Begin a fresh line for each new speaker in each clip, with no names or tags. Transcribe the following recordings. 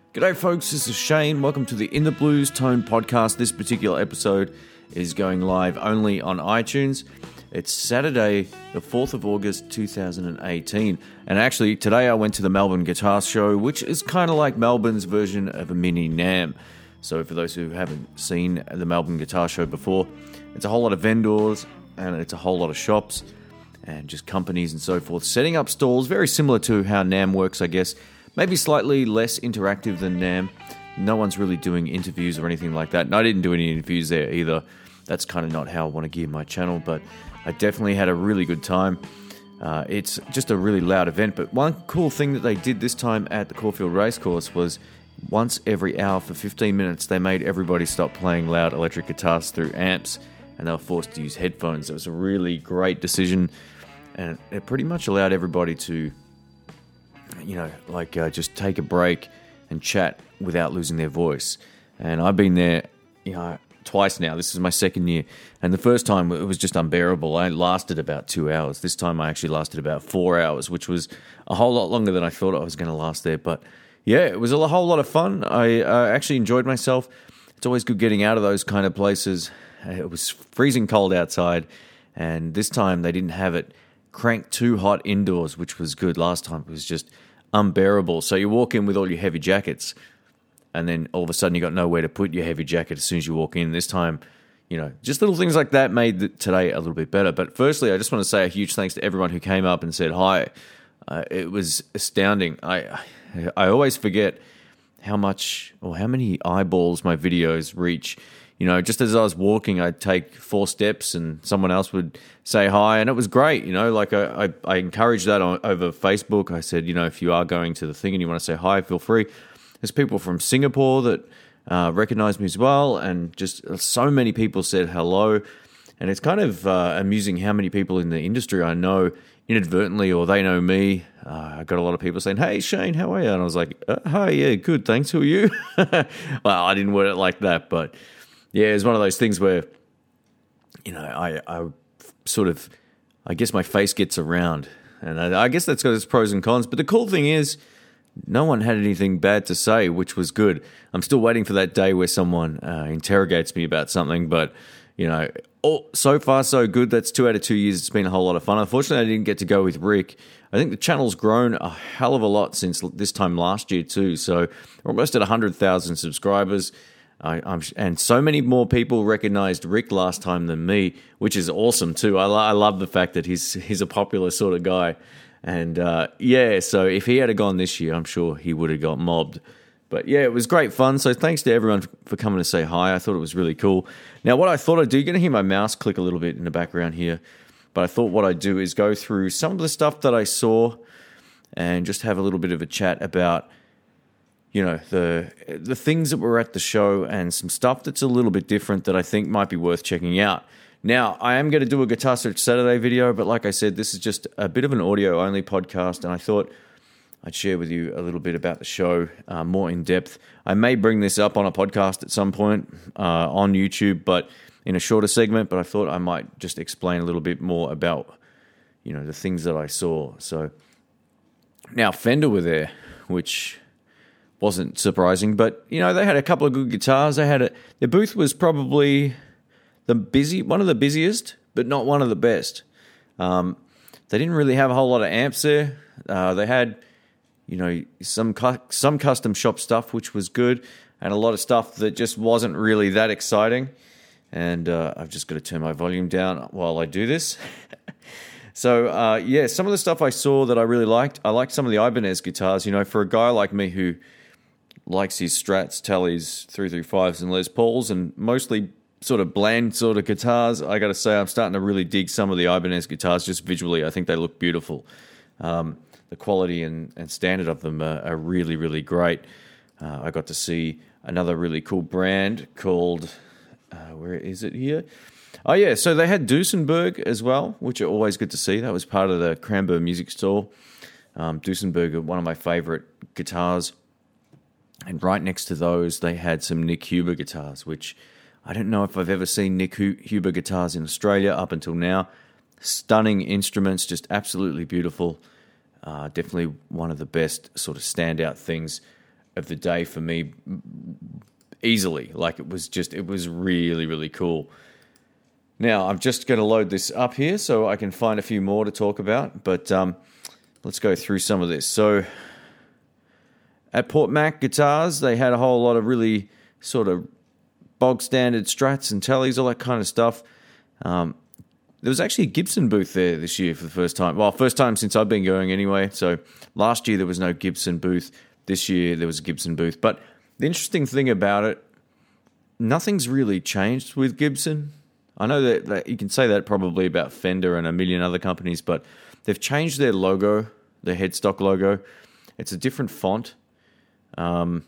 G'day folks, this is Shane. Welcome to the In the Blues Tone podcast. This particular episode is going live only on iTunes. It's Saturday, the 4th of August 2018. And actually, today I went to the Melbourne Guitar Show, which is kind of like Melbourne's version of a mini NAMM. So for those who haven't seen the Melbourne Guitar Show before, it's a whole lot of vendors and it's a whole lot of shops and just companies and so forth setting up stalls, very similar to how NAMM works, I guess. Maybe slightly less interactive than NAMM. No one's really doing interviews or anything like that. And I didn't do any interviews there either. That's kind of not how I want to gear my channel, but I definitely had a really good time. It's just a really loud event, but one cool thing that they did this time at the Caulfield Racecourse was once every hour for 15 minutes, they made everybody stop playing loud electric guitars through amps, and they were forced to use headphones. It was a really great decision, and it pretty much allowed everybody to just take a break and chat without losing their voice. And I've been there, twice now. This is my second year. And the first time, it was just unbearable. I lasted about 2 hours. This time, I actually lasted about 4 hours, which was a whole lot longer than I thought I was going to last there. But yeah, it was a whole lot of fun. I actually enjoyed myself. It's always good getting out of those kind of places. It was freezing cold outside. And this time, they didn't have it cranked too hot indoors, which was good. Last time, it was just unbearable. So you walk in with all your heavy jackets, and then all of a sudden you got nowhere to put your heavy jacket as soon as you walk in. This time, just little things like that made today a little bit better. But firstly, I just want to say a huge thanks to everyone who came up and said hi. It was astounding. I always forget how much or how many eyeballs my videos reach. Just as I was walking, I'd take 4 steps and someone else would say hi, and it was great. I encouraged that over Facebook. I said, if you are going to the thing and you want to say hi, feel free. There's people from Singapore that recognized me as well, and just so many people said hello. And it's kind of amusing how many people in the industry I know inadvertently, or they know me. I got a lot of people saying, "Hey, Shane, how are you?" And I was like, "Hi, yeah, good, thanks. Who are you?" Well, I didn't word it like that, but yeah, it's one of those things where, I sort of, I guess my face gets around. And I guess that's got its pros and cons. But the cool thing is, no one had anything bad to say, which was good. I'm still waiting for that day where someone interrogates me about something. But, so far so good. That's 2 out of 2 years. It's been a whole lot of fun. Unfortunately, I didn't get to go with Rick. I think the channel's grown a hell of a lot since this time last year too. So we're almost at 100,000 subscribers. And so many more people recognized Rick last time than me, which is awesome too. I love the fact that he's a popular sort of guy. And so if he had gone this year, I'm sure he would have got mobbed. But yeah, it was great fun. So thanks to everyone for coming to say hi. I thought it was really cool. Now, what I thought I'd do, you're going to hear my mouse click a little bit in the background here. But I thought what I'd do is go through some of the stuff that I saw and just have a little bit of a chat about the things that were at the show and some stuff that's a little bit different that I think might be worth checking out. Now, I am going to do a Guitar Search Saturday video, but like I said, this is just a bit of an audio-only podcast, and I thought I'd share with you a little bit about the show more in depth. I may bring this up on a podcast at some point on YouTube, but in a shorter segment, but I thought I might just explain a little bit more about, the things that I saw. So, now Fender were there, which wasn't surprising, but they had a couple of good guitars. Their booth was probably one of the busiest, but not one of the best. They didn't really have a whole lot of amps there. They had, some custom shop stuff, which was good, and a lot of stuff that just wasn't really that exciting. And I've just got to turn my volume down while I do this. So, some of the stuff I saw that I really liked. I liked some of the Ibanez guitars. For a guy like me who likes his Strats, Tallys, 335s, and Les Pauls, and mostly sort of bland sort of guitars, I got to say I'm starting to really dig some of the Ibanez guitars just visually. I think they look beautiful. The quality and standard of them are really, really great. I got to see another really cool brand called, where is it here? Oh, yeah, so they had Duesenberg as well, which are always good to see. That was part of the Cranbourne Music Store. Duesenberg are one of my favorite guitars. And right next to those, they had some Nick Huber guitars, which I don't know if I've ever seen Nick Huber guitars in Australia up until now. Stunning instruments, just absolutely beautiful. Definitely one of the best sort of standout things of the day for me easily. Like it was really, really cool. Now, I'm just going to load this up here so I can find a few more to talk about, but let's go through some of this. So, at Port Mac Guitars, they had a whole lot of really sort of bog standard Strats and Tellys, all that kind of stuff. There was actually a Gibson booth there this year for the first time. Well, first time since I've been going anyway. So, last year there was no Gibson booth. This year there was a Gibson booth. But the interesting thing about it, nothing's really changed with Gibson. I know that you can say that probably about Fender and a million other companies, but they've changed their logo, their headstock logo. It's a different font, and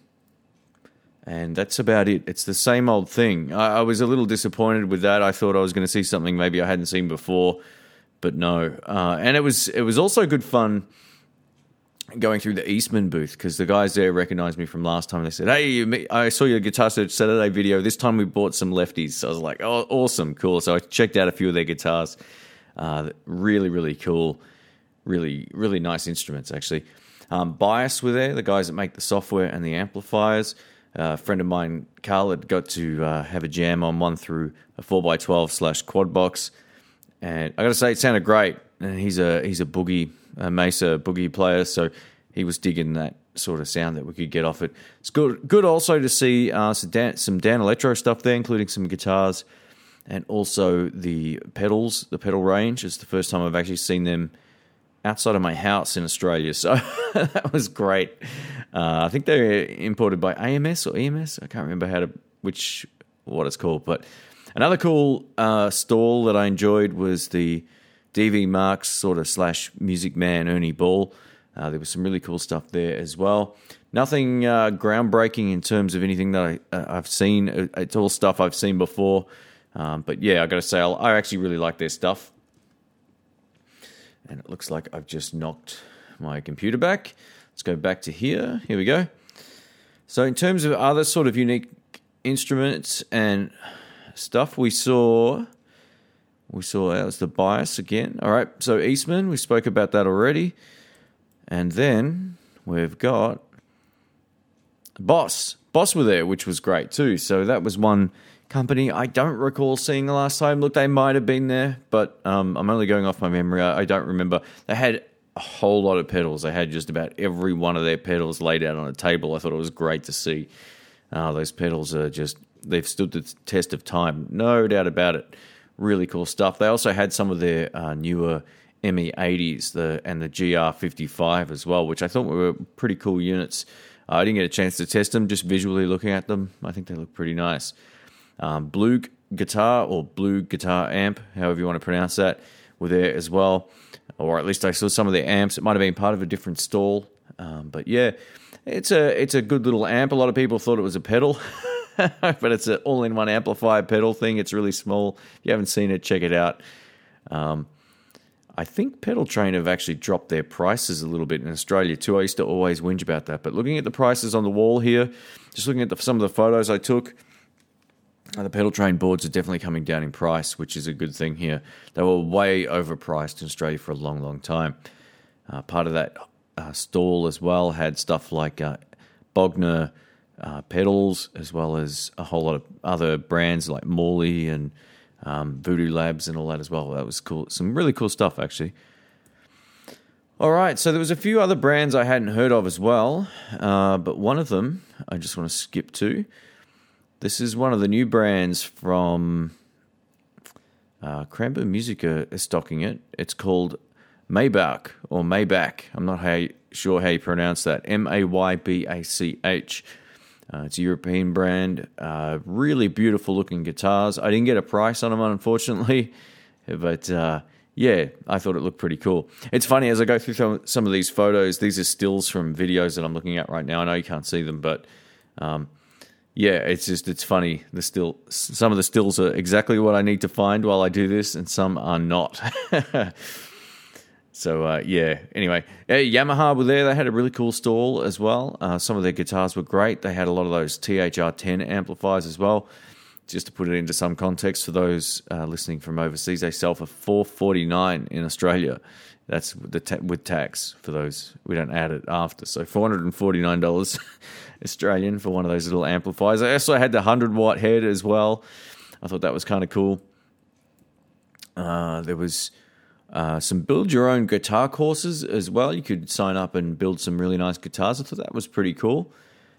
that's about it. It's the same old thing. I was a little disappointed with that. I thought I was going to see something maybe I hadn't seen before, but no. And it was also good fun going through the Eastman booth because the guys there recognized me from last time. They said, "Hey, I saw your Guitar Search Saturday video. This time we bought some lefties." So I was like, "Oh, awesome, cool." So I checked out a few of their guitars. Really, really cool. Really, really nice instruments, actually. Bias were there, the guys that make the software and the amplifiers. A friend of mine, Carl, had got to have a jam on one through a 4x12/quad box. And I got to say, it sounded great. And he's a Mesa boogie player, so he was digging that sort of sound that we could get off it. It's good also to see some Dan Electro stuff there, including some guitars and also the pedals, the pedal range. It's the first time I've actually seen them outside of my house in Australia, so that was great. I think they're imported by AMS or EMS. I can't remember what it's called, but another cool stall that I enjoyed was the DV Marks sort of / Music Man Ernie Ball. There was some really cool stuff there as well. Nothing groundbreaking in terms of anything that I've seen. It's all stuff I've seen before. But yeah, I got to say, I actually really like their stuff. And it looks like I've just knocked my computer back. Let's go back to here. Here we go. So in terms of other sort of unique instruments and stuff, we saw that was the Bias again. All right, so Eastman, we spoke about that already. And then we've got Boss. Boss were there, which was great too. So that was one company I don't recall seeing the last time. Look, they might have been there, but I'm only going off my memory. I don't remember. They had a whole lot of pedals. They had just about every one of their pedals laid out on a table. I thought it was great to see. Those pedals are they've stood the test of time. No doubt about it. Really cool stuff. They also had some of their newer ME80s and the GR55 as well, which I thought were pretty cool units. I didn't get a chance to test them, just visually looking at them. I think they look pretty nice. Blue Guitar or Blue Guitar Amp, however you want to pronounce that, were there as well. Or at least I saw some of their amps. It might have been part of a different stall. But yeah, it's a good little amp. A lot of people thought it was a pedal. But it's an all-in-one amplifier pedal thing. It's really small. If you haven't seen it, check it out. I think Pedal Train have actually dropped their prices a little bit in Australia too. I used to always whinge about that. But looking at the prices on the wall here, just looking at some of the photos I took, the Pedal Train boards are definitely coming down in price, which is a good thing here. They were way overpriced in Australia for a long, long time. Part of that stall as well had stuff like Bogner pedals, as well as a whole lot of other brands like Morley and Voodoo Labs and all that as well. That was cool. Some really cool stuff, actually. All right, so there was a few other brands I hadn't heard of as well, but one of them I just want to skip to. This is one of the new brands from Cranbourne Musica is stocking it. It's called Maybach or Maybach. I'm not sure how you pronounce that. Maybach. It's a European brand. Really beautiful looking guitars. I didn't get a price on them, unfortunately, but yeah, I thought it looked pretty cool. It's funny, as I go through some of these photos, these are stills from videos that I'm looking at right now. I know you can't see them, but yeah, it's funny. Some of the stills are exactly what I need to find while I do this, and some are not. So, yeah, anyway, Yamaha were there. They had a really cool stall as well. Some of their guitars were great. They had a lot of those THR-10 amplifiers as well. just to put it into some context for those listening from overseas, they sell for $449 in Australia. That's with tax for those. We don't add it after. So $449 Australian for one of those little amplifiers. I also had the 100-watt head as well. I thought that was kind of cool. There was some build-your-own guitar courses as well. You could sign up and build some really nice guitars. I thought that was pretty cool.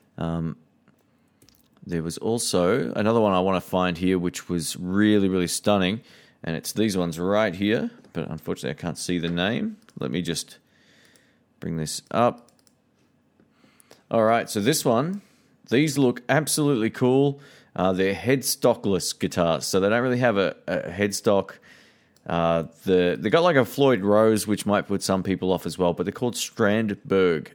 There was also another one I want to find here, which was really, really stunning. And it's these ones right here. But unfortunately, I can't see the name. Let me just bring this up. All right, so this one, these look absolutely cool. They're headstockless guitars, so they don't really have a headstock. They got like a Floyd Rose, which might put some people off as well, but they're called Strandberg.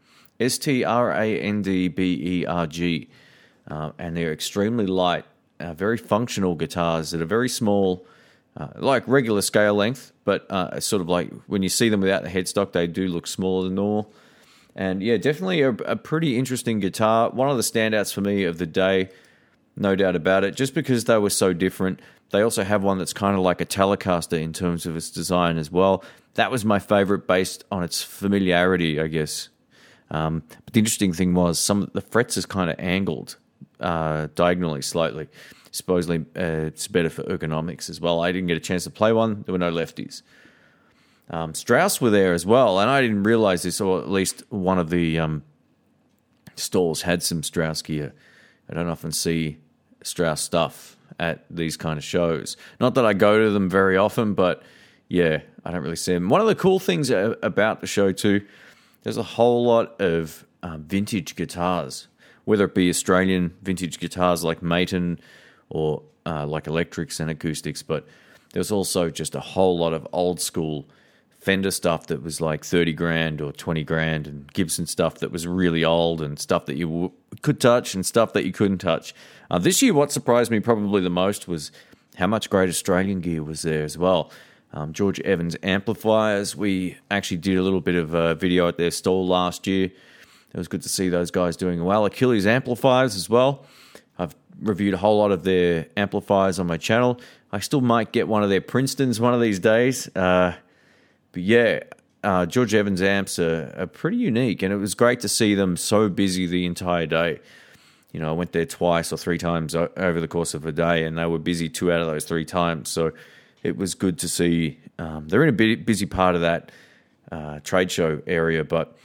Strandberg. And they're extremely light, very functional guitars that are very small, like regular scale length, but sort of like when you see them without the headstock, they do look smaller than normal. And yeah, definitely a pretty interesting guitar. One of the standouts for me of the day, no doubt about it, just because they were so different. They also have one that's kind of like a Telecaster in terms of its design as well. That was my favorite based on its familiarity, I guess. But the interesting thing was the frets is kind of angled diagonally slightly. Supposedly it's better for ergonomics as well. I didn't get a chance to play one. There were no lefties. Strauss were there as well, and I didn't realize this, or at least one of the stalls had some Strauss gear. I don't often see Strauss stuff at these kind of shows. Not that I go to them very often, but yeah, I don't really see them. One of the cool things about the show too, there's a whole lot of vintage guitars, whether it be Australian vintage guitars like Maton or like electrics and acoustics, but there's also just a whole lot of old school Fender stuff that was like 30 grand or 20 grand, and Gibson stuff that was really old, and stuff that you could touch and stuff that you couldn't touch. This year, what surprised me probably the most was how much great Australian gear was there as well. George Evans amplifiers. We actually did a little bit of a video at their stall last year. It was good to see those guys doing well. Achilles amplifiers as well. I've reviewed a whole lot of their amplifiers on my channel. I still might get one of their Princetons one of these days. But yeah, George Evans amps are pretty unique, and it was great to see them so busy the entire day. You know, I went there twice or three times over the course of a day, and they were busy 2 out of those 3 times. So it was good to see. They're in a busy part of that trade show area, but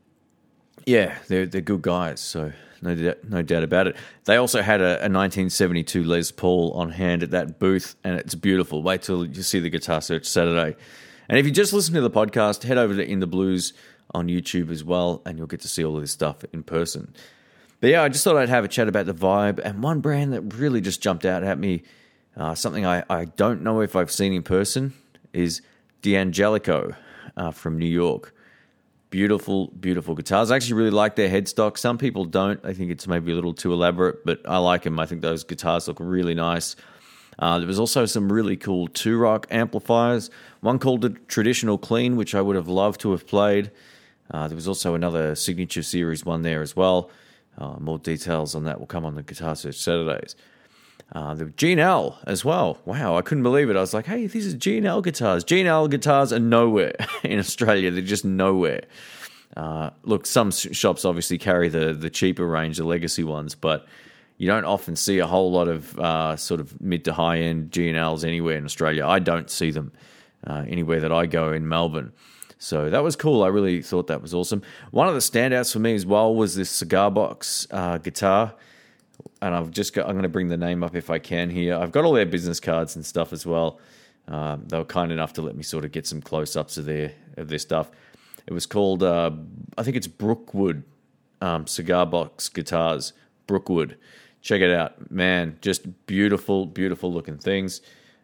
yeah, they're good guys, so no doubt about it. They also had a 1972 Les Paul on hand at that booth, and it's beautiful. Wait till you see the Guitar Search Saturday. And if you just listen to the podcast, head over to In the Blues on YouTube as well, and you'll get to see all of this stuff in person. But yeah, I just thought I'd have a chat about the vibe, and one brand that really just jumped out at me, something I don't know if I've seen in person, is D'Angelico from New York. Beautiful, beautiful guitars. I actually really like their headstock. Some people don't. I think it's maybe a little too elaborate, but I like them. I think those guitars look really nice. There was also some really cool two-rock amplifiers. One called the Traditional Clean, which I would have loved to have played. There was also another Signature Series one there as well. More details on that will come on the Guitar Search Saturdays. The G&L as well. Wow, I couldn't believe it. I was like, hey, these are G&L guitars. G&L guitars are nowhere in Australia. They're just nowhere. Look, some shops obviously carry the cheaper range, the legacy ones, but you don't often see a whole lot of sort of mid to high-end G&Ls anywhere in Australia. I don't see them anywhere that I go in Melbourne. So that was cool. I really thought that was awesome. One of the standouts for me as well was this Cigar Box guitar. And I'm going to bring the name up if I can here. I've got all their business cards and stuff as well. They were kind enough to let me sort of get some close-ups of their stuff. It was called, I think it's Brookwood Cigar Box Guitars. Brookwood. Check it out. Man, just beautiful, beautiful looking things.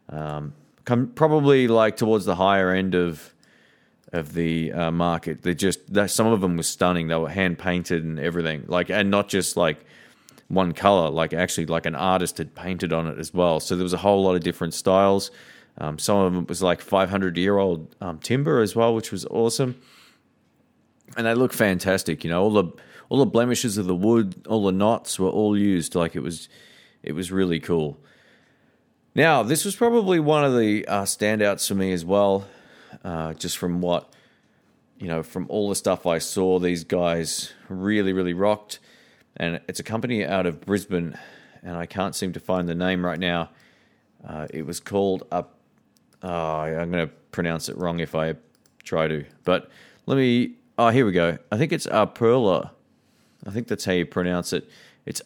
Probably like towards the higher end of the market. Some of them were stunning. They were hand-painted and everything. And not just like one color, like actually like an artist had painted on it as well. So there was a whole lot of different styles. Some of them was like 500-year-old timber as well, which was awesome. And they look fantastic. You know, all the blemishes of the wood, all the knots were all used. Like it was It was really cool. Now, this was probably one of the standouts for me as well, just from what, from all the stuff I saw, these guys really, really rocked. And it's a company out of Brisbane, and I can't seem to find the name right now. It was called I'm going to pronounce it wrong if I try to. But here we go. I think it's Apurla. I think that's how you pronounce it. It's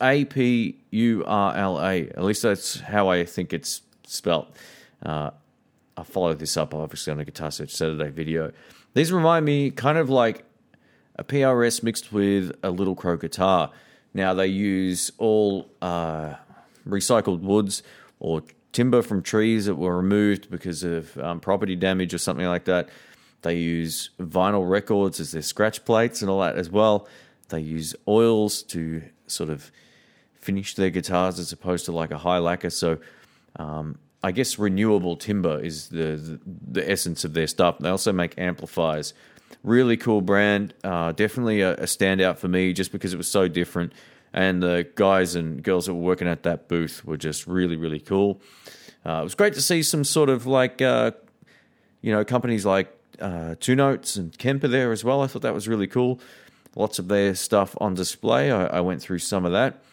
Apurla. At least that's how I think it's spelt. I followed this up, obviously, on a Guitar Search Saturday video. These remind me kind of like a PRS mixed with a Little Crow guitar. Now, they use all recycled woods or timber from trees that were removed because of property damage or something like that. They use vinyl records as their scratch plates and all that as well. They use oils to sort of finish their guitars as opposed to like a high lacquer. So I guess renewable timber is the essence of their stuff. They also make amplifiers. Really cool brand. Definitely a standout for me just because it was so different. And the guys and girls that were working at that booth were just really, really cool. It was great to see some sort of like, companies like Two Notes and Kemper there as well. I thought that was really cool. Lots of their stuff on display. I went through some of that.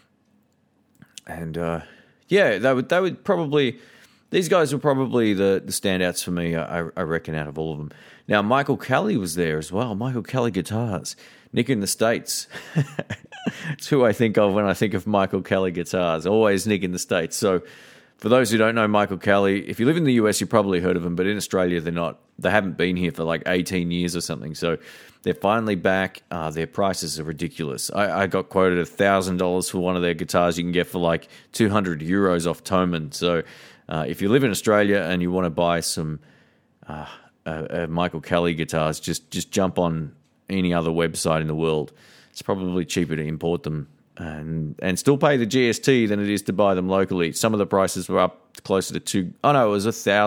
And they would probably... These guys were probably the standouts for me, I reckon, out of all of them. Now, Michael Kelly was there as well. Michael Kelly Guitars. Nick in the States. It's who I think of when I think of Michael Kelly Guitars. Always Nick in the States. So, for those who don't know Michael Kelly, if you live in the US, you've probably heard of him, but in Australia, they're not. They haven't been here for like 18 years or something. So, they're finally back. Their prices are ridiculous. I got quoted $1,000 for one of their guitars you can get for like 200 euros off Thomann. So, if you live in Australia and you want to buy some Michael Kelly guitars, just jump on any other website in the world. It's probably cheaper to import them and still pay the GST than it is to buy them locally. Some of the prices were up closer to it was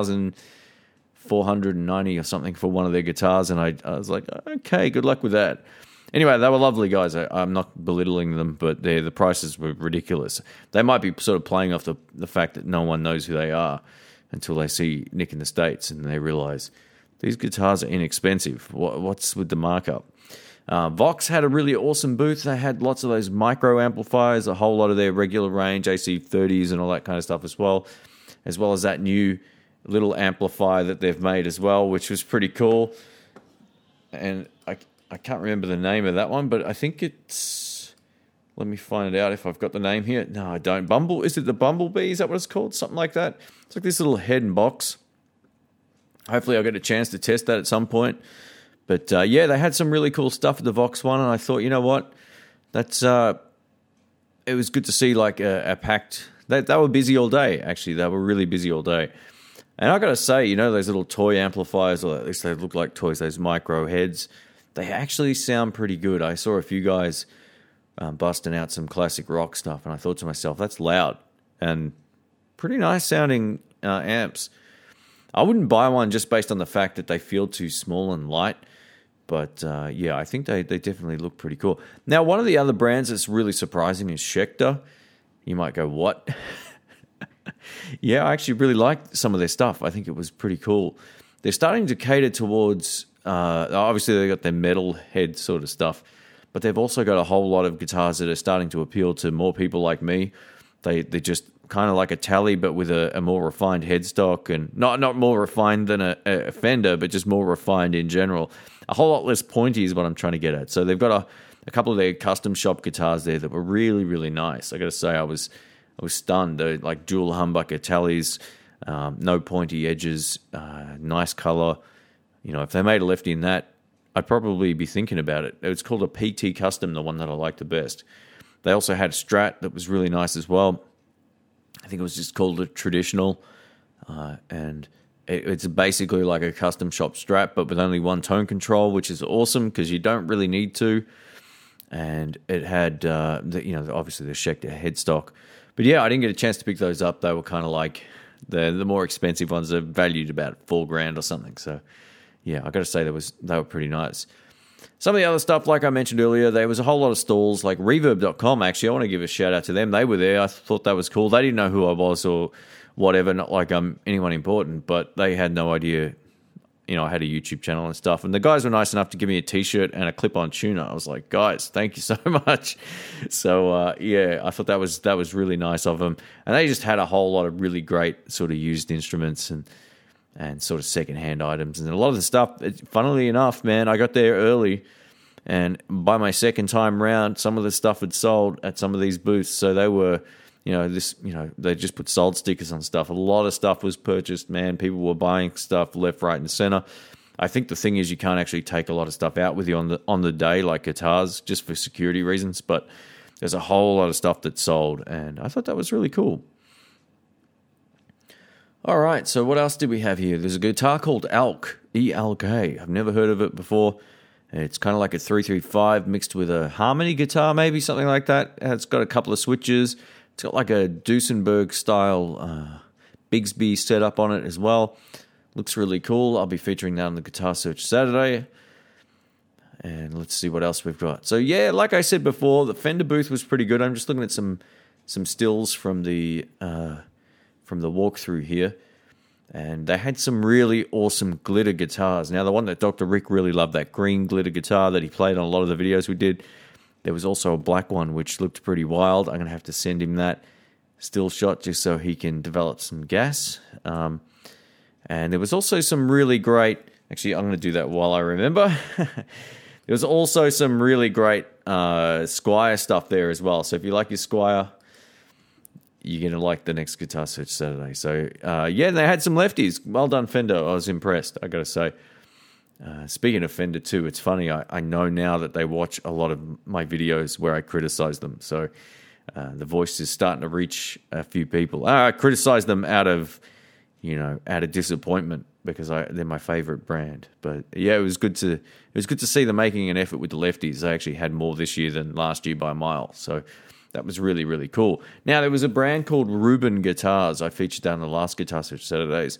$1,490 or something for one of their guitars, and I was like, okay, good luck with that. Anyway, they were lovely guys. I'm not belittling them, but the prices were ridiculous. They might be sort of playing off the fact that no one knows who they are until they see Nick in the States and they realize these guitars are inexpensive. What's with the markup? Vox had a really awesome booth. They had lots of those micro amplifiers, a whole lot of their regular range, AC30s and all that kind of stuff as well as that new little amplifier that they've made as well, which was pretty cool. And I can't remember the name of that one, but I think it's... Let me find it out if I've got the name here. No, I don't. Is it the Bumblebee? Is that what it's called? Something like that. It's like this little head and box. Hopefully I'll get a chance to test that at some point. But they had some really cool stuff at the Vox one, and I thought, you know what? That's it was good to see like a packed... They were busy all day, actually. They were really busy all day. And I got to say, those little toy amplifiers, or at least they look like toys, those micro heads, they actually sound pretty good. I saw a few guys busting out some classic rock stuff, and I thought to myself, that's loud and pretty nice sounding amps. I wouldn't buy one just based on the fact that they feel too small and light, but I think they definitely look pretty cool. Now, one of the other brands that's really surprising is Schecter. You might go, what? Yeah, I actually really liked some of their stuff. I think it was pretty cool. They're starting to cater towards... obviously, they've got their metal head sort of stuff, but they've also got a whole lot of guitars that are starting to appeal to more people like me. They're just kind of like a Tally, but with a more refined headstock, and not more refined than a Fender, but just more refined in general. A whole lot less pointy is what I'm trying to get at. So they've got a couple of their custom shop guitars there that were really, really nice. I got to say, I was stunned. They're like dual humbucker Tallys, no pointy edges, nice color. If they made a lefty in that, I'd probably be thinking about it. It's called a PT Custom, the one that I like the best. They also had a Strat that was really nice as well. I think it was just called a Traditional. And it's basically like a custom shop Strat, but with only one tone control, which is awesome because you don't really need to. And it had, obviously the Schecter headstock. But yeah, I didn't get a chance to pick those up. They were kind of like the more expensive ones. They're valued about $4,000 or something. So yeah, I got to say they were pretty nice. Some of the other stuff, like I mentioned earlier, there was a whole lot of stalls, like Reverb.com, actually. I want to give a shout out to them. They were there. I thought that was cool. They didn't know who I was or whatever, not like I'm anyone important, but they had no idea, I had a YouTube channel and stuff. And the guys were nice enough to give me a T-shirt and a clip-on tuner. I was like, guys, thank you so much. So, I thought that was really nice of them. And they just had a whole lot of really great sort of used instruments and sort of secondhand items. And a lot of the stuff, funnily enough, man, I got there early, and by my second time round, some of the stuff had sold at some of these booths. So they were, they just put sold stickers on stuff. A lot of stuff was purchased, man. People were buying stuff left, right, and center. I think the thing is you can't actually take a lot of stuff out with you on the day, like guitars, just for security reasons. But there's a whole lot of stuff that's sold, and I thought that was really cool. All right, so what else did we have here? There's a guitar called Elk, E-L-K. I've never heard of it before. It's kind of like a 335 mixed with a harmony guitar, maybe, something like that. It's got a couple of switches. It's got like a Duesenberg-style Bigsby setup on it as well. Looks really cool. I'll be featuring that on the Guitar Search Saturday. And let's see what else we've got. So, yeah, like I said before, the Fender booth was pretty good. I'm just looking at some stills from the walkthrough here. And they had some really awesome glitter guitars. Now, the one that Dr. Rick really loved, that green glitter guitar that he played on a lot of the videos we did, there was also a black one, which looked pretty wild. I'm going to have to send him that still shot just so he can develop some gas. And there was also some really great... Actually, I'm going to do that while I remember. There was also some really great Squier stuff there as well. So if you like your Squier, you're going to like the next Guitar Search Saturday. So, they had some lefties. Well done, Fender. I was impressed, I got to say. Speaking of Fender too, it's funny, I know now that they watch a lot of my videos where I criticize them. So the voice is starting to reach a few people. I criticize them out of disappointment because they're my favorite brand. But yeah, it was good to see them making an effort with the lefties. They actually had more this year than last year by a mile. So that was really, really cool. Now, there was a brand called Ruben Guitars. I featured that on the last Guitar Search Saturdays.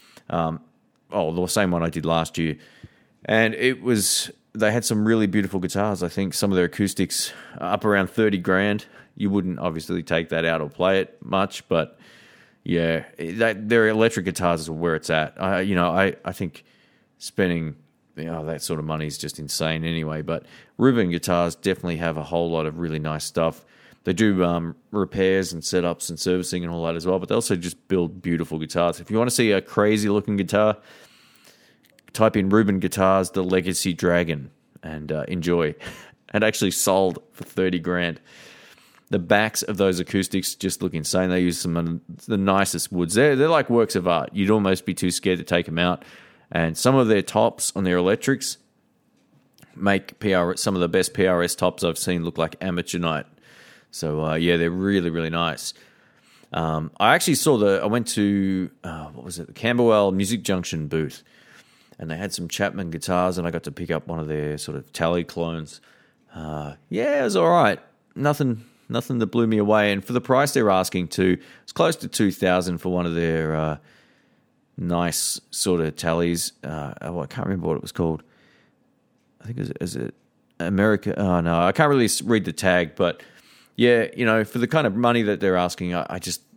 The same one I did last year. And they had some really beautiful guitars. I think some of their acoustics are up around $30,000. You wouldn't obviously take that out or play it much, but yeah, their electric guitars is where it's at. I think spending that sort of money is just insane anyway. But Ruben Guitars definitely have a whole lot of really nice stuff. They do repairs and setups and servicing and all that as well, but they also just build beautiful guitars. If you want to see a crazy looking guitar, type in Ruben Guitars, the Legacy Dragon, and enjoy. And actually sold for $30,000. The backs of those acoustics just look insane. They use some of the nicest woods. They're like works of art. You'd almost be too scared to take them out. And some of their tops on their electrics make some of the best PRS tops I've seen look like amateur night. So, they're really, really nice. I actually I went to, the Camberwell Music Junction booth, and they had some Chapman guitars, and I got to pick up one of their sort of Tally clones. It was all right. Nothing that blew me away. And for the price they're asking too, it's close to $2,000 for one of their nice sort of Tallies. I can't remember what it was called. I think is it America? Oh no, I can't really read the tag, but yeah, for the kind of money that they're asking, I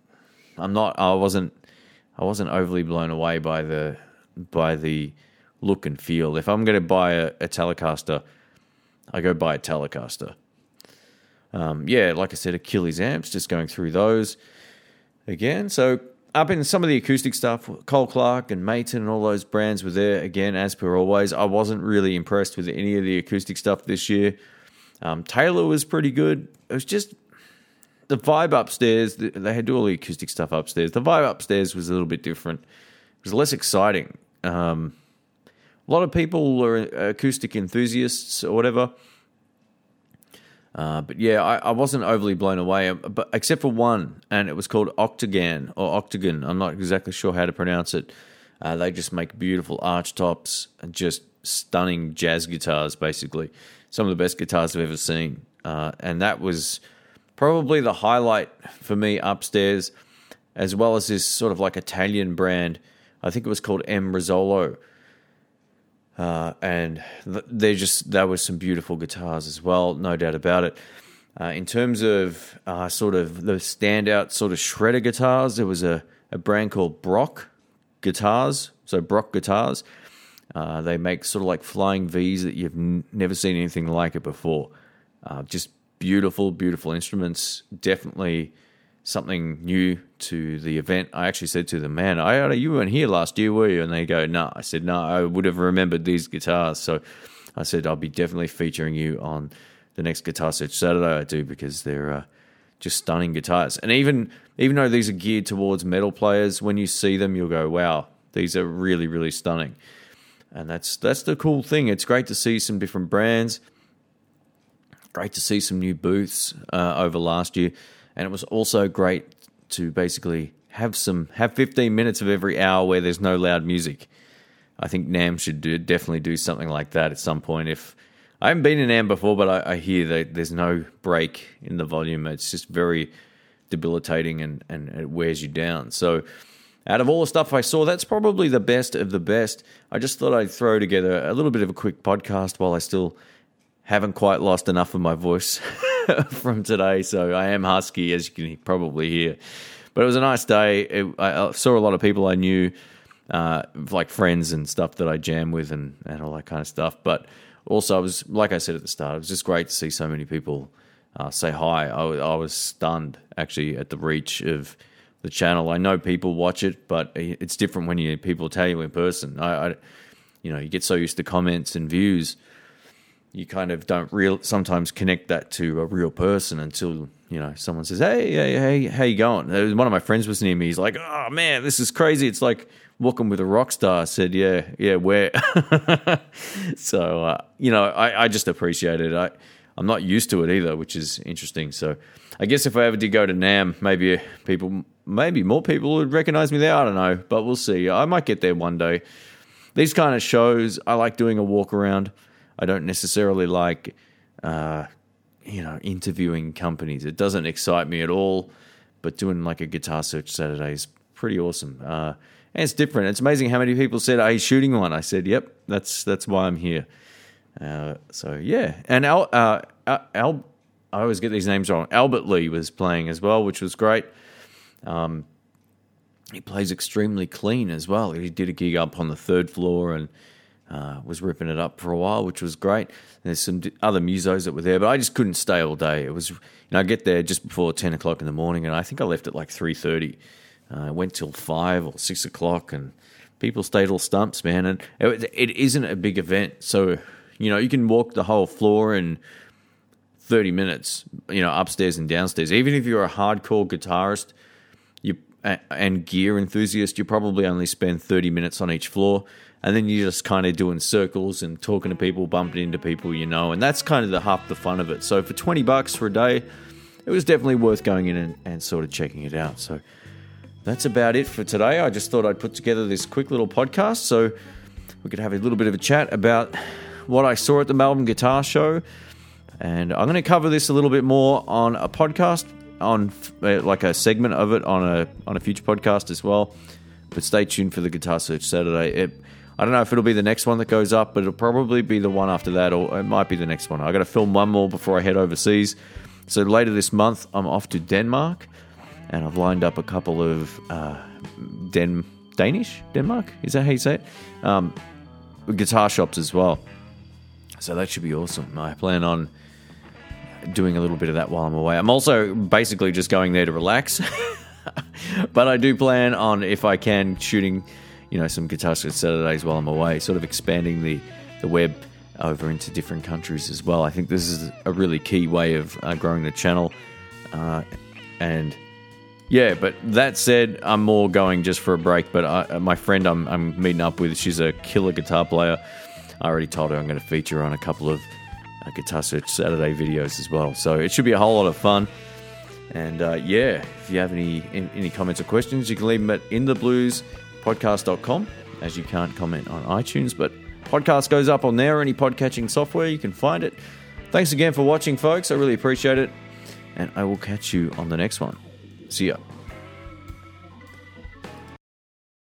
wasn't overly blown away by the look and feel. If I'm going to buy a Telecaster, I go buy a Telecaster. Like I said, Achilles amps, just going through those again. So up in some of the acoustic stuff, Cole Clark and Maton and all those brands were there again, as per always. I wasn't really impressed with any of the acoustic stuff this year. Taylor was pretty good. It was just the vibe upstairs. They had all the acoustic stuff upstairs. The vibe upstairs was a little bit different. It was less exciting. A lot of people are acoustic enthusiasts or whatever. But yeah, I wasn't overly blown away, but except for one, and it was called Octagon. I'm not exactly sure how to pronounce it. They just make beautiful arch tops and just stunning jazz guitars, basically. Some of the best guitars I've ever seen. And that was probably the highlight for me upstairs, as well as this sort of like Italian brand. I think it was called M. Rizzolo. And there was some beautiful guitars as well, no doubt about it. In terms of sort of the standout sort of shredder guitars, there was a brand called Brock Guitars, so Brock Guitars. They make sort of like flying Vs that you've never seen anything like it before. Just beautiful, beautiful instruments. Definitely something new to the event. I actually said to them, man, you weren't here last year, were you? And they go, no. I said, no, I would have remembered these guitars. So I said, I'll be definitely featuring you on the next Guitar Search Saturday I do, because they're just stunning guitars. And even though these are geared towards metal players, when you see them, you'll go, wow, these are really, really stunning. And that's the cool thing. It's great to see some different brands. Great to see some new booths over last year. And it was also great to basically have 15 minutes of every hour where there's no loud music. I think NAMM should definitely do something like that at some point. If I haven't been in NAMM before, but I hear that there's no break in the volume. It's just very debilitating and it wears you down. So out of all the stuff I saw, that's probably the best of the best. I just thought I'd throw together a little bit of a quick podcast while I still haven't quite lost enough of my voice from today. So I am husky, as you can probably hear. But it was a nice day. I saw a lot of people I knew, like friends and stuff that I jam with and all that kind of stuff. But also, like I said at the start, it was just great to see so many people say hi. I was stunned, actually, at the reach of the channel. I know people watch it, but it's different when people tell you in person. You get so used to comments and views, you kind of don't sometimes connect that to a real person until, someone says, hey, how you going? One of my friends was near me. He's like, oh, man, this is crazy. It's like walking with a rock star. I said, yeah, where? So, I just appreciate it. I'm not used to it either, which is interesting. So I guess if I ever did go to NAMM, maybe more people would recognize me there. I don't know, but we'll see. I might get there one day. These kind of shows, I like doing a walk around. I don't necessarily like, interviewing companies. It doesn't excite me at all, but doing like a Guitar Search Saturday is pretty awesome. And it's different. It's amazing how many people said, "Are you shooting one?" I said, "Yep, that's why I'm here." So yeah, and I always get these names wrong. Albert Lee was playing as well, which was great. He plays extremely clean as well. He did a gig up on the 3rd floor and was ripping it up for a while, which was great. There's some other musos that were there, but I just couldn't stay all day. It was, I get there just before 10 o'clock in the morning, and I think I left at like 3:30. I went till 5 or 6 o'clock, and people stayed all stumps, man. And it isn't a big event, so you can walk the whole floor in 30 minutes, upstairs and downstairs. Even if you're a hardcore guitarist and gear enthusiast, you probably only spend 30 minutes on each floor. And then you're just kind of doing circles and talking to people, bumping into people, and that's kind of half the fun of it. So for $20 for a day, it was definitely worth going in and sort of checking it out. So that's about it for today. I just thought I'd put together this quick little podcast so we could have a little bit of a chat about what I saw at the Melbourne Guitar Show. And I'm going to cover this a little bit more on a podcast, on like a segment of it on a future podcast as well. But stay tuned for the Guitar Search Saturday. I don't know if it'll be the next one that goes up, but it'll probably be the one after that, or it might be the next one. I got to film one more before I head overseas. So later this month, I'm off to Denmark, and I've lined up a couple of Denmark? Is that how you say it? Guitar shops as well. So that should be awesome. I plan on doing a little bit of that while I'm away. I'm also basically just going there to relax, but I do plan on, if I can, shooting some Guitar Search Saturdays while I'm away, sort of expanding the web over into different countries as well. I think this is a really key way of growing the channel. And yeah, but that said, I'm more going just for a break. But my friend I'm meeting up with, she's a killer guitar player. I already told her I'm going to feature her on a couple of Guitar Search Saturday videos as well. So it should be a whole lot of fun. And if you have any comments or questions, you can leave them at inthebluespodcast.com, as you can't comment on iTunes, but podcast goes up on there, any podcatching software, you can find it. Thanks again for watching, folks. I really appreciate it, and I will catch you on the next one. See ya.